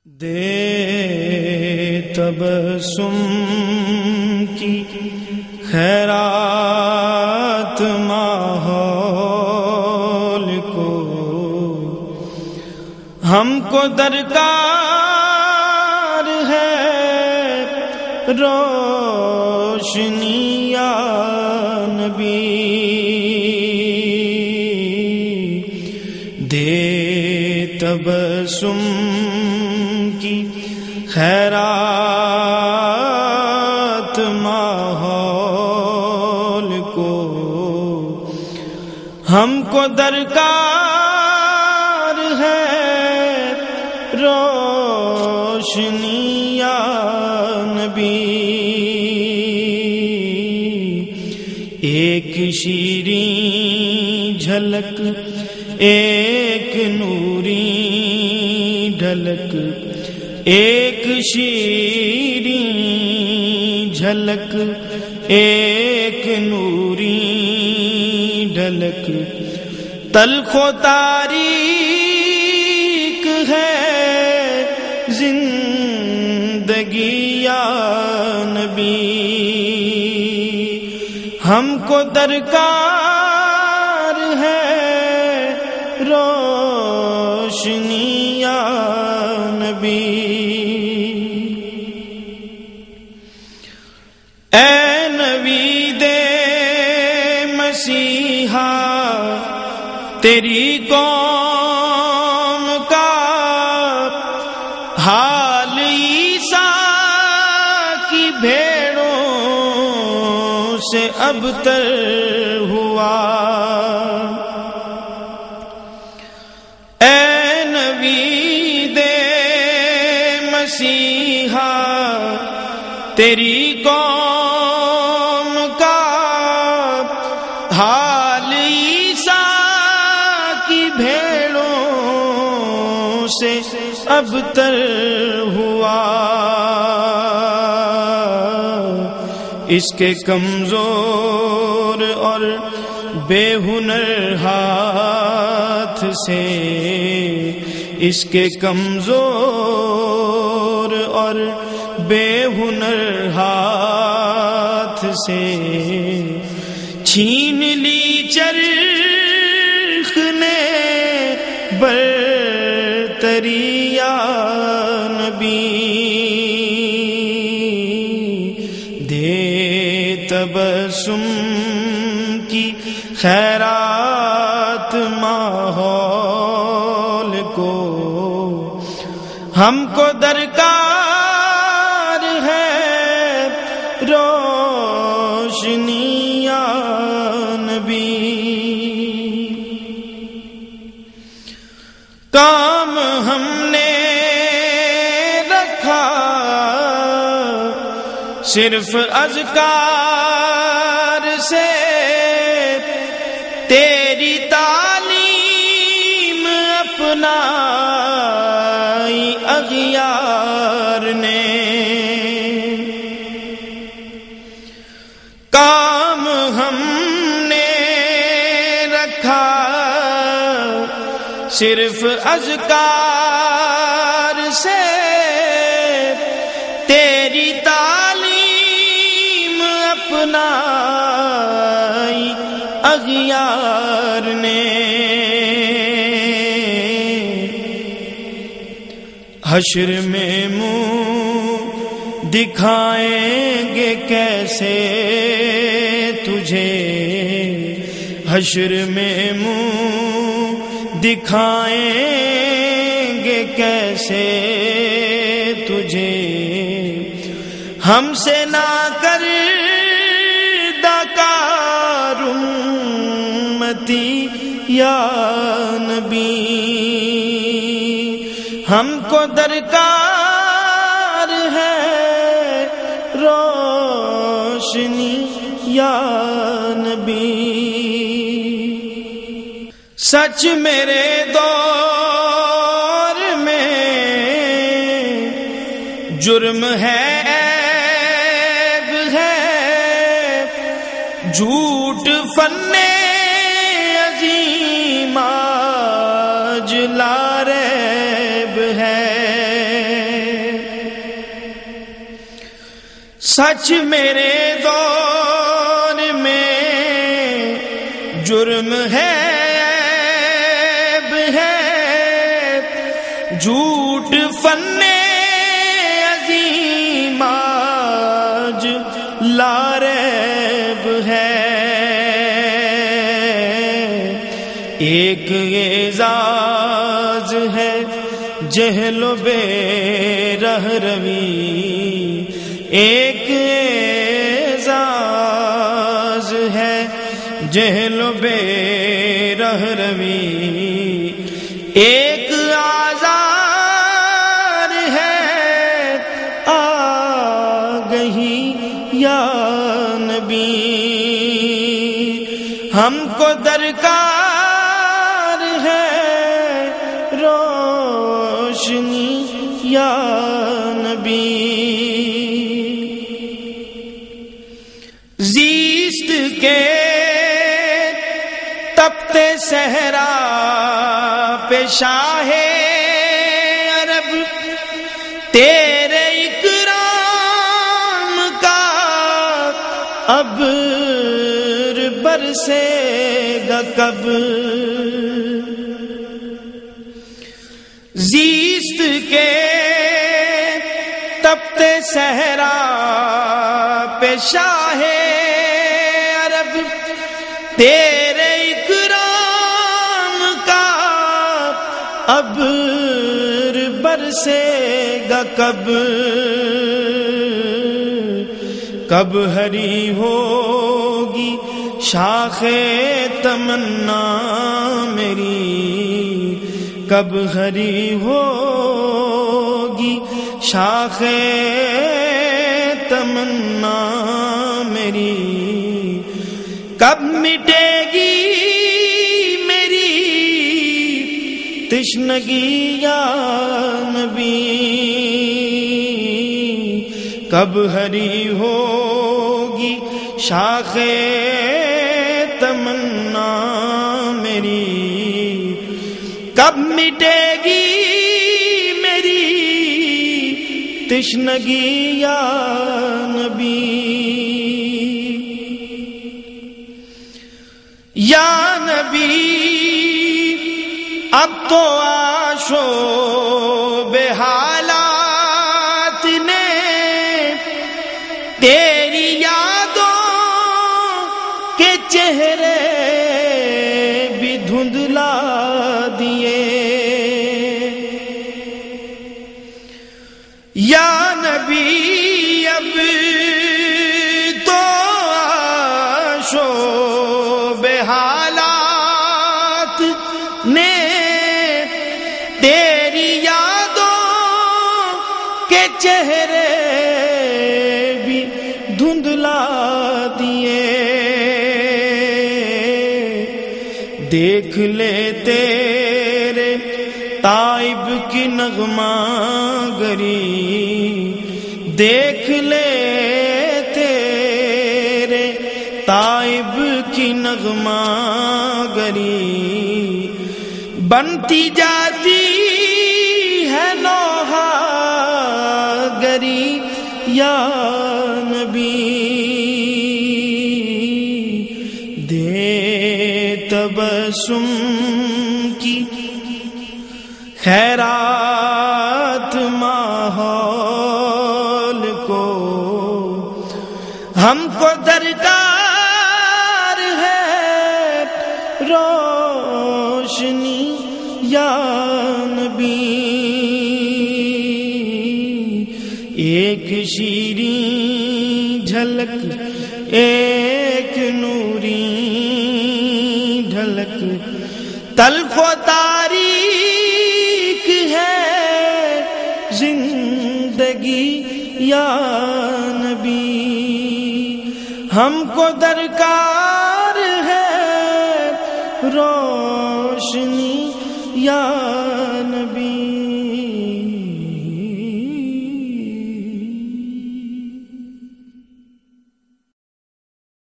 دے تبسم کی خیرات ماحول کو، ہم کو درکار ہے روشنی یا نبی، دے تبسم کی خیرات ماحول کو، ہم کو درکار ہے روشنی یا نبی، ایک شیریں جھلک ایک نوری ڈھلک، ایک شیریں جھلک ایک نوری ڈھلک، تلخ و تاریک ہے زندگی یا نبی، ہم کو درکار ہے روشنی یا نبی، اے نبی دے مسیحا تیری قوم کا حال عیسیٰ کی بھیڑوں سے ابتر ہوا، اے نبی دے مسیحا تیری قوم کا حال عیسیٰ کی بھیڑوں سے ابتر ہوا، اس کے کمزور اور بے ہنر ہاتھ سے، اس کے کمزور اور بے ہنر ہاتھ سے چھین لی چرخ نے برتری یا نبی، دے تبسم کی خیرات ماحول کو، ہم کو درکار ہے روشنی یا نبی، کام ہم نے رکھا صرف اذکار سے، تیری تعلیم اپنائی اغیار نے، کام ہم نے رکھا صرف اذکار سے، تیری تعلیم اپنائی اغیار نے، حشر میں منہ دکھائیں گے کیسے تجھے، حشر میں منہ دکھائیں گے کیسے تجھے، ہم سے نہ کر دکار امتی یا نبی، ہم کو درکار ہے روشنی یا نبی، سچ میرے دور میں جرم ہے عیب ہے، جھوٹ فن عظیم آج لا ریب ہے، سچ میرے دور میں جرم ہے، عیب ہے، جھوٹ فن عظیم آج لاریب ہے۔ ایک اعزاز ہے جہل و بے رہ روی، ایک اعزاز ہے جہل و بے رہ روی، ایک آزار ہے آگہی یا نبی، ہم کو درکار ہے روشنی یا نبی۔ زیست کے تپتے صحرا پہ شاہ عرب، تیرے اکرام کا ابر برسے گا کب؟ زیست کے تپتے صحرا پہ شاہ عرب، تیرے اکرام کا ابر برسے گا کب؟ کب ہری ہوگی شاخ تمنا میری، کب ہری ہوگی شاخ تمنا میری، کب مٹے گی میری تشنگی یا نبی، کب ہری ہوگی شاخ تمنا میری، کب مٹے گی میری تشنگی یا نبی۔ یا نبی اب تو آشوب حالات نے تیری یادوں کے چہرے بھی دھندلا دیے۔ یا نبی اب تو آشوب حالات نے تیری یادوں کے چہرے بھی دھندلا دیے۔ دیکھ لے تیرے تائب کی نغمہ گری، دیکھ لے تیرے تائب کی نغمہ گری، بنتی جاتی ہے نوحہ گری یا نبی، دے تبسم کی خیرات ماحول کو، ہم کو درکار ہے روشنی یا نبی، ایک شیریں جھلک ایک نوری ڈھلک، تلخ و تاریک ہے زندگی یا نبی، ہم کو درکار ہے روشنی یا